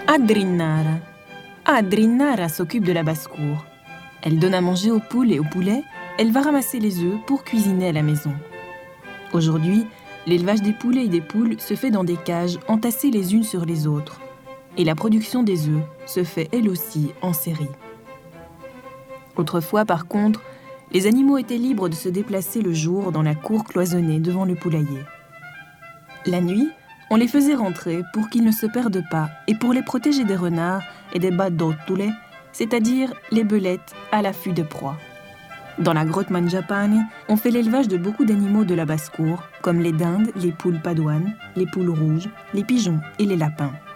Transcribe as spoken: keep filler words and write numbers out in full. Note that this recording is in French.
Adrinnara. Adrinnara s'occupe de la basse-cour. Elle donne à manger aux poules et aux poulets, elle va ramasser les œufs pour cuisiner à la maison. Aujourd'hui, l'élevage des poulets et des poules se fait dans des cages entassées les unes sur les autres. Et la production des œufs se fait elle aussi en série. Autrefois, par contre, les animaux étaient libres de se déplacer le jour dans la cour cloisonnée devant le poulailler. La nuit, on les faisait rentrer pour qu'ils ne se perdent pas et pour les protéger des renards et des badottule, c'est-à-dire les belettes à l'affût de proie. Dans la grotte Mangiapane, on fait l'élevage de beaucoup d'animaux de la basse-cour, comme les dindes, les poules padoanes, les poules rouges, les pigeons et les lapins.